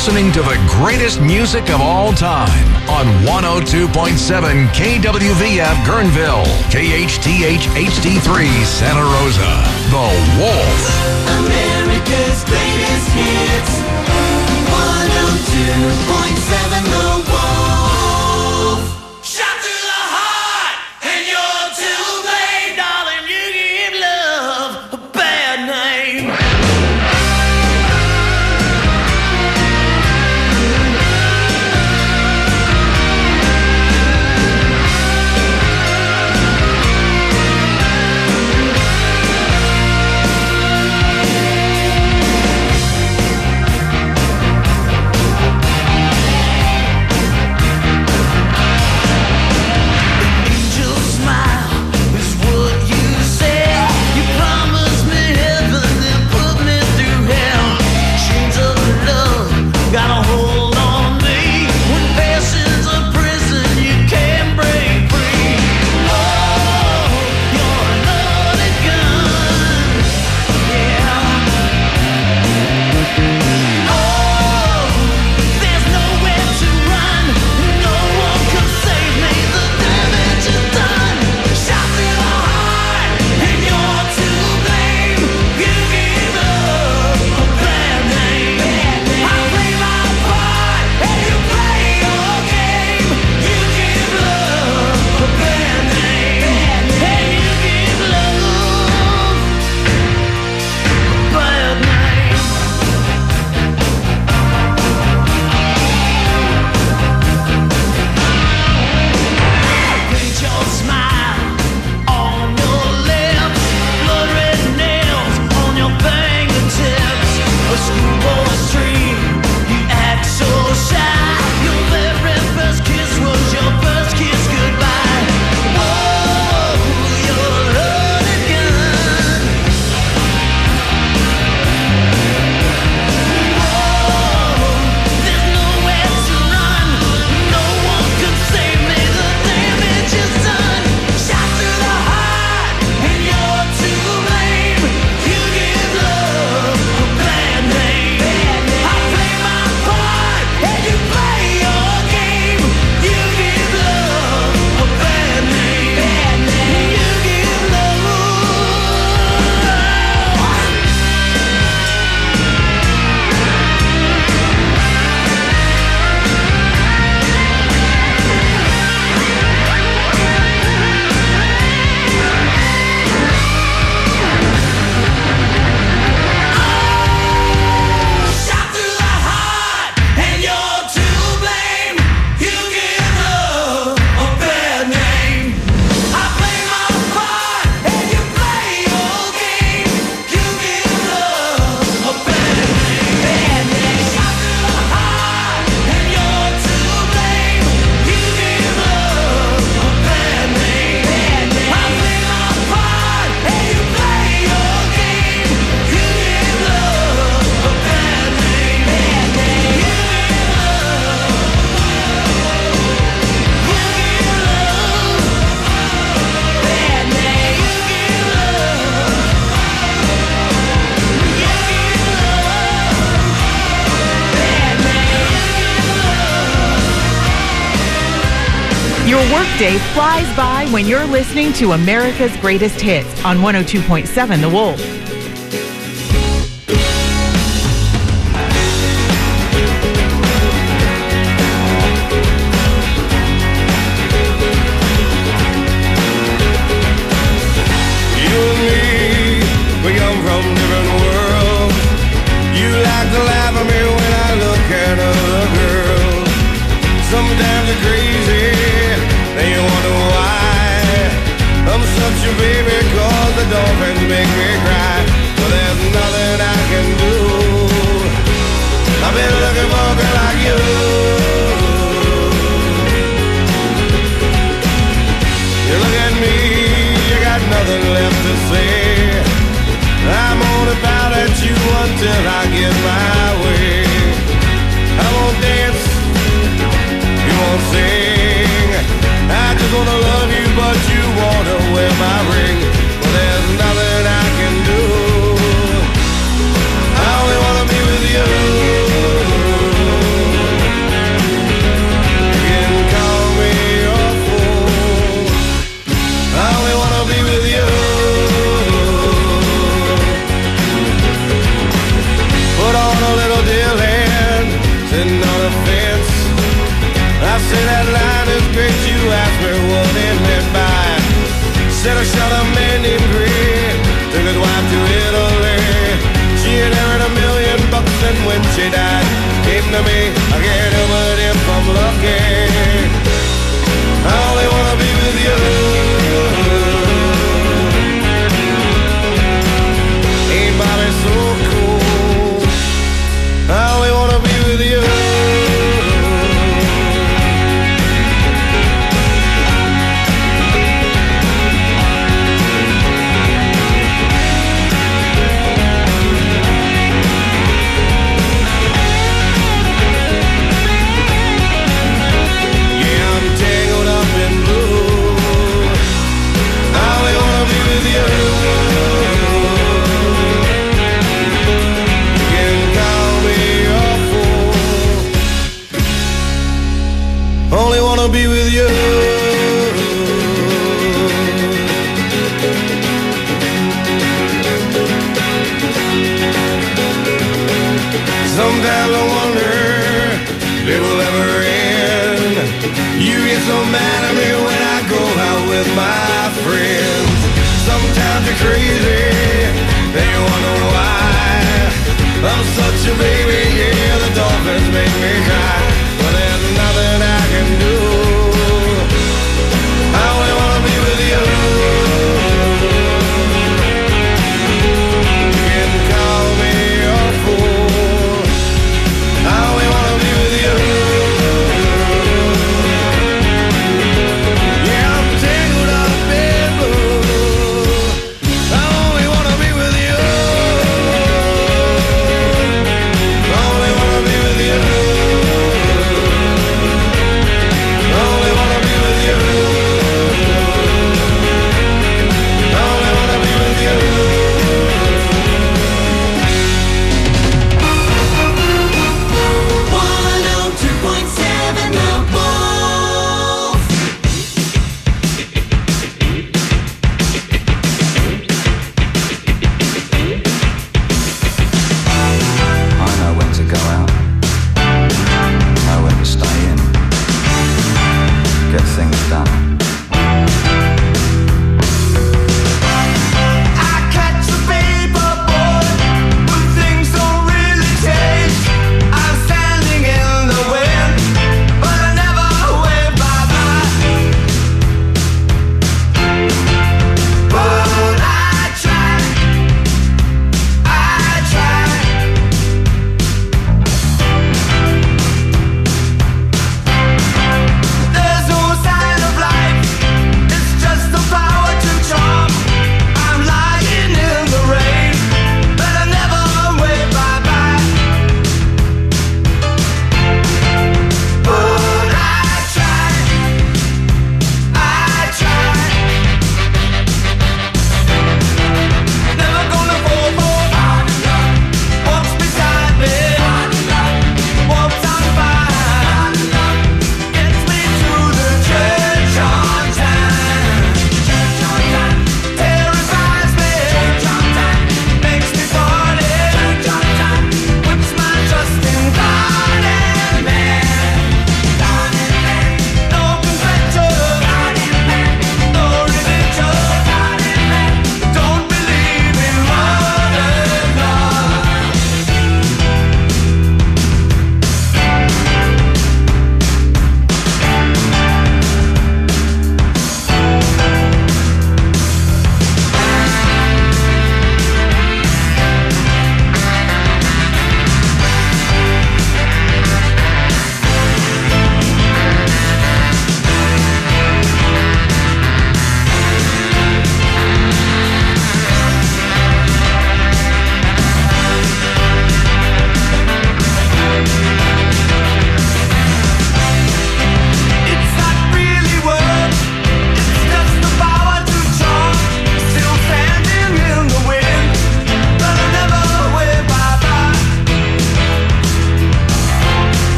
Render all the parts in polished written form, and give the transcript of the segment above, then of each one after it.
listening to the greatest music of all time on 102.7 KWVF Guerneville, KHTH HD3 Santa Rosa. The Wolf. America's greatest hits. 102.7 The Wolf. Shot through the heart, and you're to blame, darling. You give love a bad name. Your workday flies by when you're listening to America's Greatest Hits on 102.7 The Wolf. Sometimes you're crazy, then you wonder why I'm such a baby, 'cause the dolphins make me cry. But there's nothing I can do. I've been looking for a girl like you. You look at me, you got nothing left to say. I'm only bound at you until I get my way. I won't dance, you won't sing. I just wanna love you, but you wanna wear my ring. Well, there's nothing I can do. I only wanna be with you. Say that line is great, you asked me what it meant by. Said I shot a man named Greg, took his wife to Italy. She had earned $1 million, and when she died, came to me. I can't help it if I'm lucky. I only wanna be with you. Ain't Bobby so cool? I only wanna be with you. Only wanna be with you. Sometimes I wonder if it will ever end. You get so mad at me when I go out with my friends. Sometimes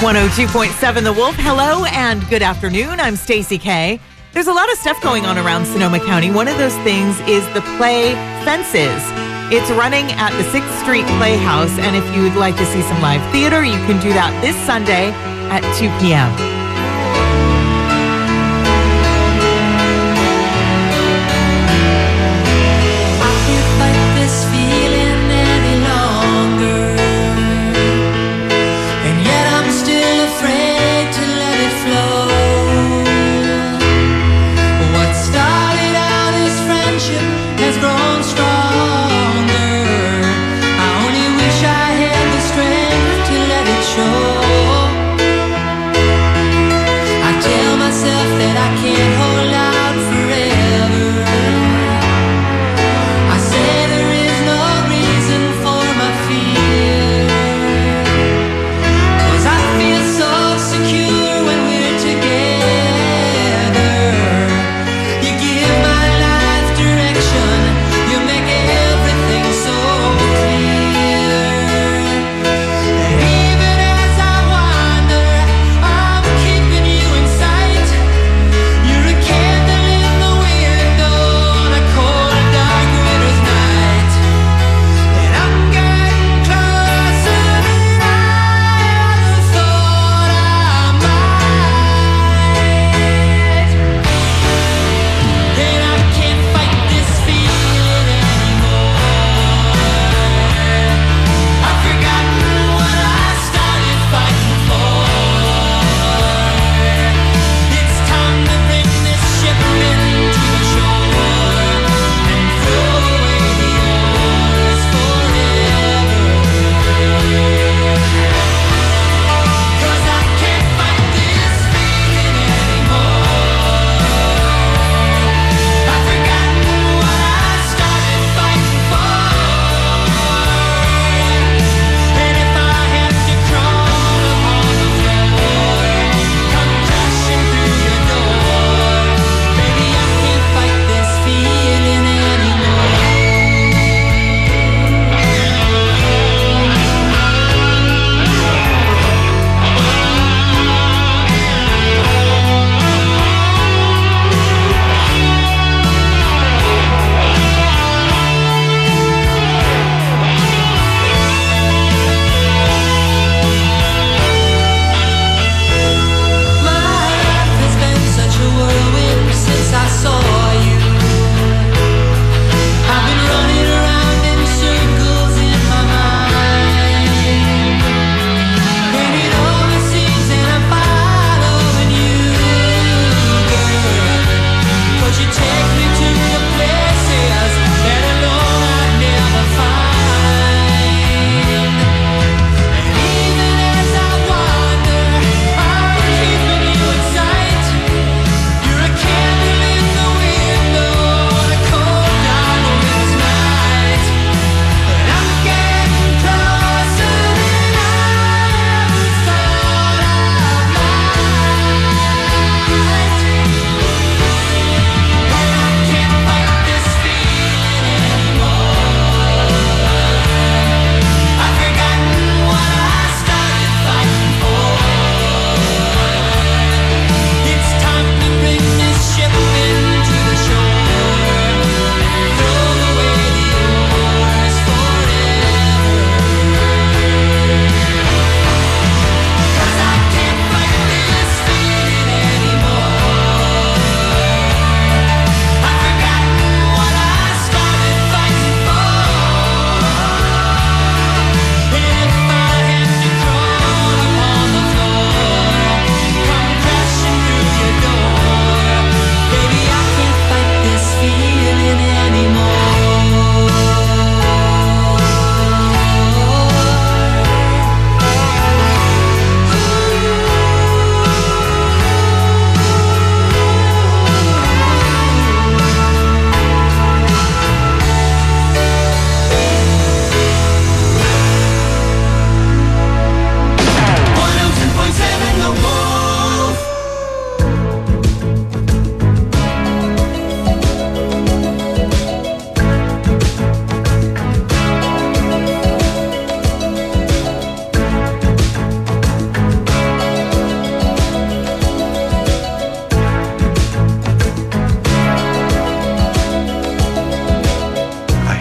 102.7 The Wolf. Hello and good afternoon. I'm Stacey K. There's a lot of stuff going on around Sonoma County. One of those things is the Play Fences. It's running at the 6th Street Playhouse, and if you'd like to see some live theater, you can do that this Sunday at 2 p.m.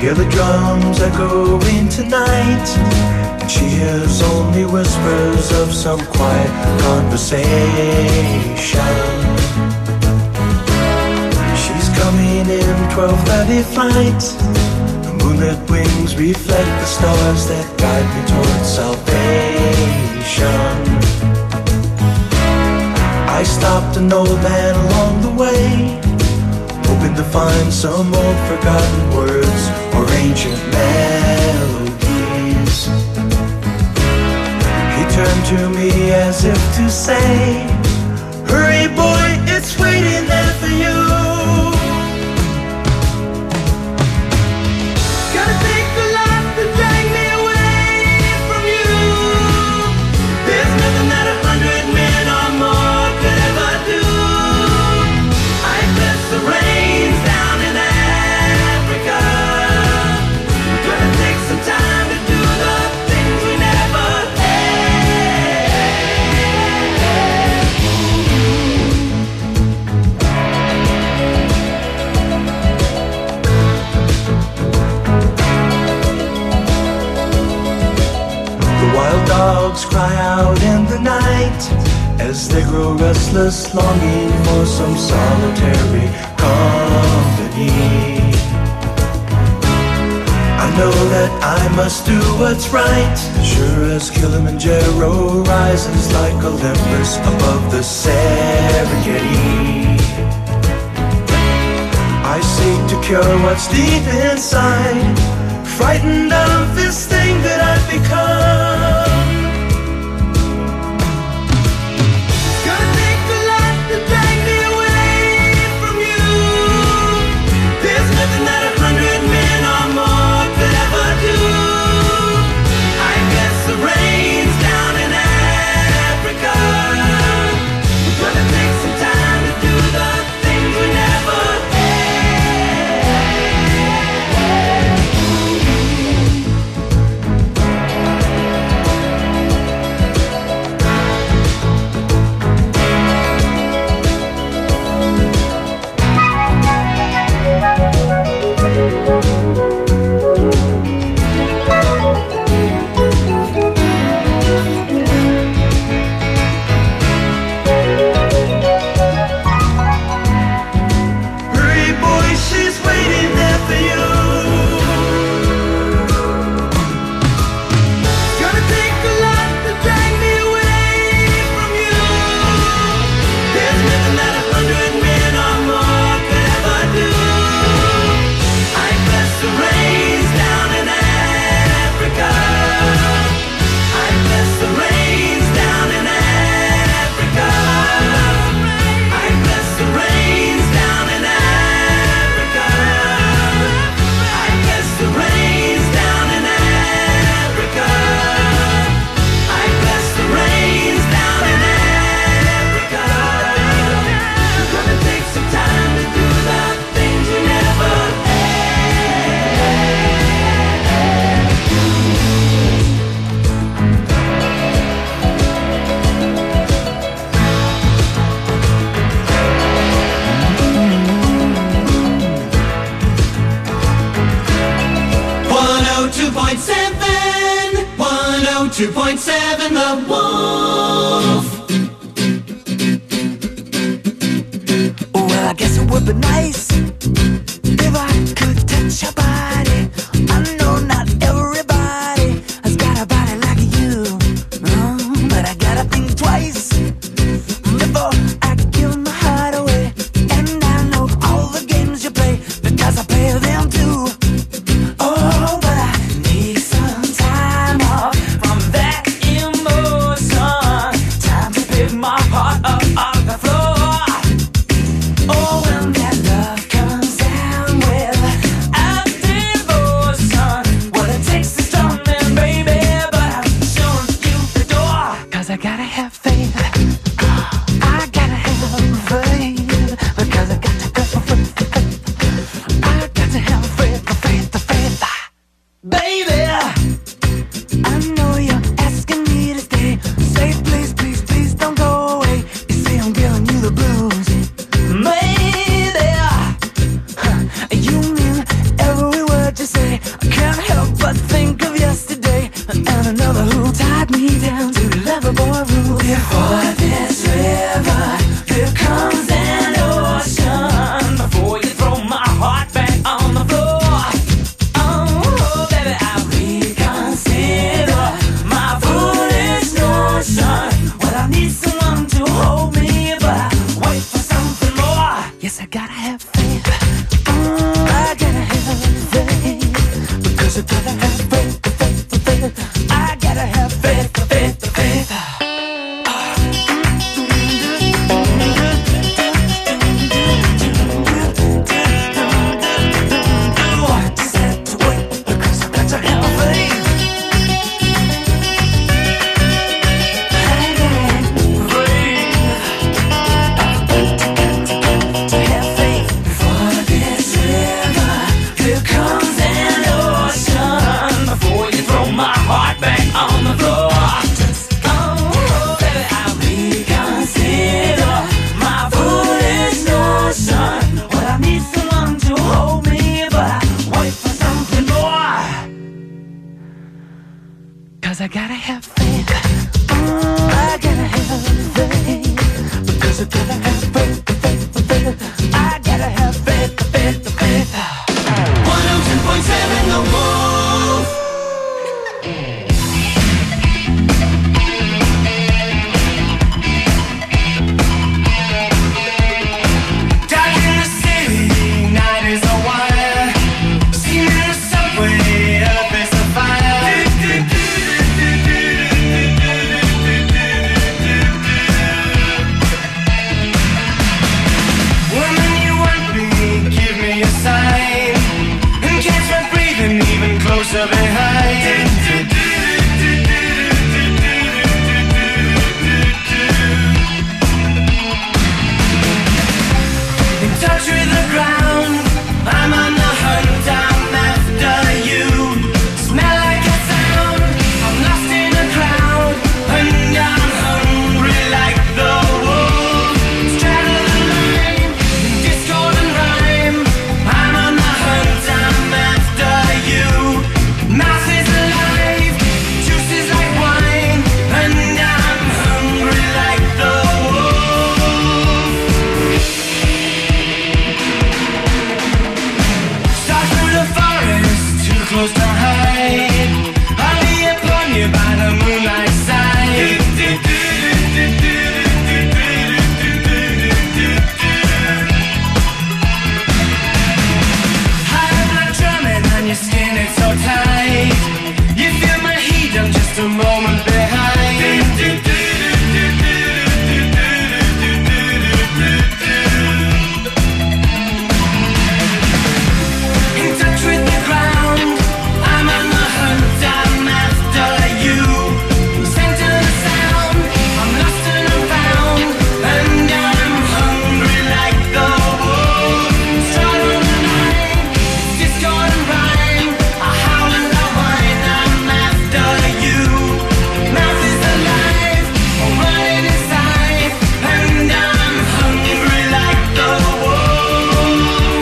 Hear the drums echoing tonight, and she hears only whispers of some quiet conversation. She's coming in 12:30 flight. The moonlit wings reflect the stars that guide me towards salvation. I stopped an old man along the way, hoping to find some old forgotten words or ancient melodies. He turned to me as if to say, hurry boy, it's waiting there for you. Gotta take a lot to drag me away from you. There's nothing that 100 men or more could ever do. I bless the rains down in Africa. Gonna take some time to do the things we never The wild dogs cry out in the night as they grow restless, longing for some solitary company. I know that I must do what's right, sure as Kilimanjaro rises like Olympus above the Serengeti. I seek to cure what's deep inside, frightened of this thing that I've become. Gonna take a lot to drag me away from you. There's nothing that 100 men or more could ever do. I guess the rains down in Africa. Gonna take some time to do the things we never Hurry boy, she's waiting there for you. Gonna take a lot to drag me away from you. There's nothing that 100 men or more could ever do. I bless the rains down in Africa. I bless the rains down in Africa. I bless the rains down in Africa. I bless the rains down in Africa. I bless the rains down in Africa. We're gonna take some time to do the things we never .7, 102.7 The Wolf. Well, I guess it would be nice if I could touch your body. I know not everybody has got a body like you, but I gotta think twice before I give my heart away. And I know all the games you play because I play them too. Oh, but I need some time off from that emotion. Time to pick my heart up off the floor. Oh, when that love comes down with a devotion, what it takes is strong, man, baby. But I'm showing you the door, 'cause I gotta have faith. I gotta have faith, because I got to go. I got to have faith. For this river, here comes an ocean. Before you throw my heart back on the floor. Oh, baby, I reconsider my foolish notion. Well, I need someone to hold me, but I wait for something more. Yes, I gotta have faith. I gotta have faith. Because I gotta have faith, faith. I gotta have faith, faith. I gotta have faith. I gotta have faith. Because I gotta have faith. I gotta have faith. 102.7 The Wolf. Dark in the city, night is a wire. Seen in the subway, earth is a fire. Woman, you want me, give me a sign. And catch my breathing even closer behind. In touch with the ground, I'm on the hunt, I'm after you. Smell like a sound, I'm lost in a crowd. And I'm hungry like the wolf. Straddle the line, discord and rhyme. I'm on the hunt, I'm after you. Mouth is alive, juice is like wine. And I'm hungry like the wolf. Start through the forest, too close to hide. I'll be upon you by the moonlight side. I'm not drumming on your skin, it's so tight. You feel my heat, I'm just a moment behind. In touch with the ground, I'm on the hunt, I'm after you. Scent of the sound, I'm lost and I'm found. And I'm hungry like the wolf. Straddle the line, discord and rhyme. I howl and I whine, I'm after you. Mouth is alive, I'm running inside. And I'm hungry like the wolf.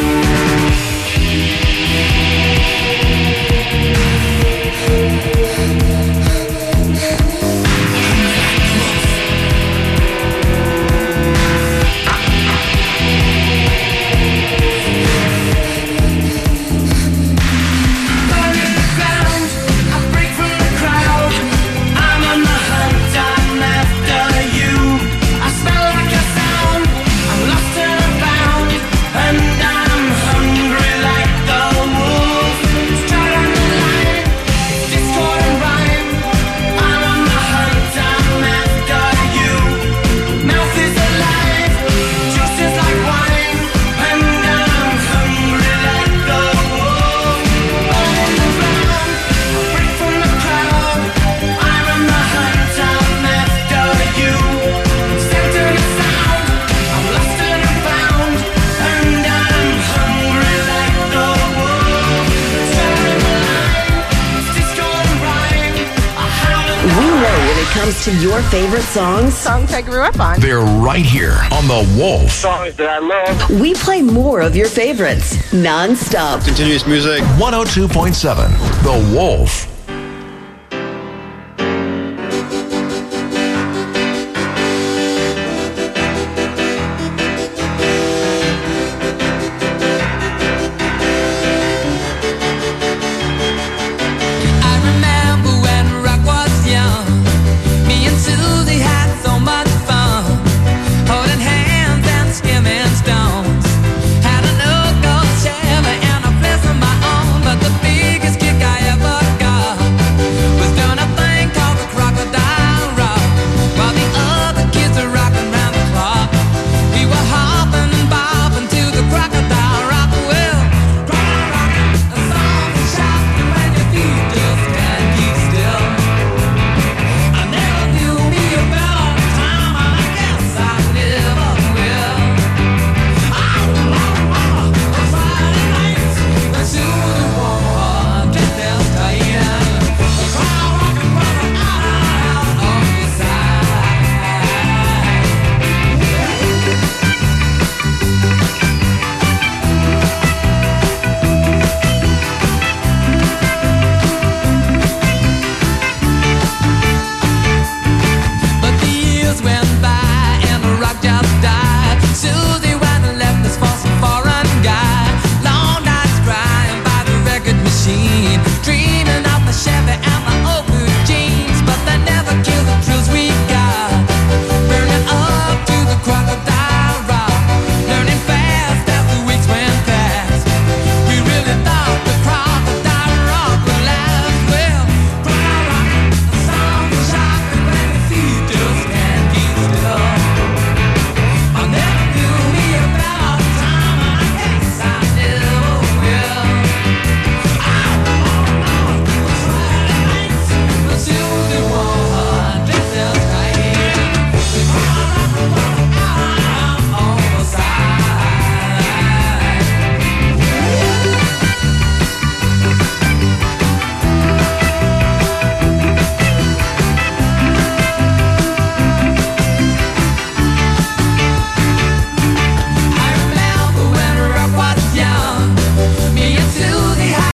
Burn in the ground, I break from the crowd. I'm on the hunt, I'm after you. I smell like a sound, I'm lost and I'm found. And I'm hungry like the wolf. Straddle the line, discord and rhyme. I'm on the hunt, I'm after you. Mouth is alive, juice is like wine. And I'm hungry like the wolf. Burn in the ground, I break from the crowd. I'm on the hunt, I'm after you. Scent of the sound, I'm lost and I'm found. And I'm hungry like the wolf. Straddle the line, discord and rhyme. I howl and We know when it comes to your favorite songs, Songs I grew up on. They're right here on The Wolf. Songs that I love. we play more of your favorites non-stop. Continuous music. 102.7 The Wolf.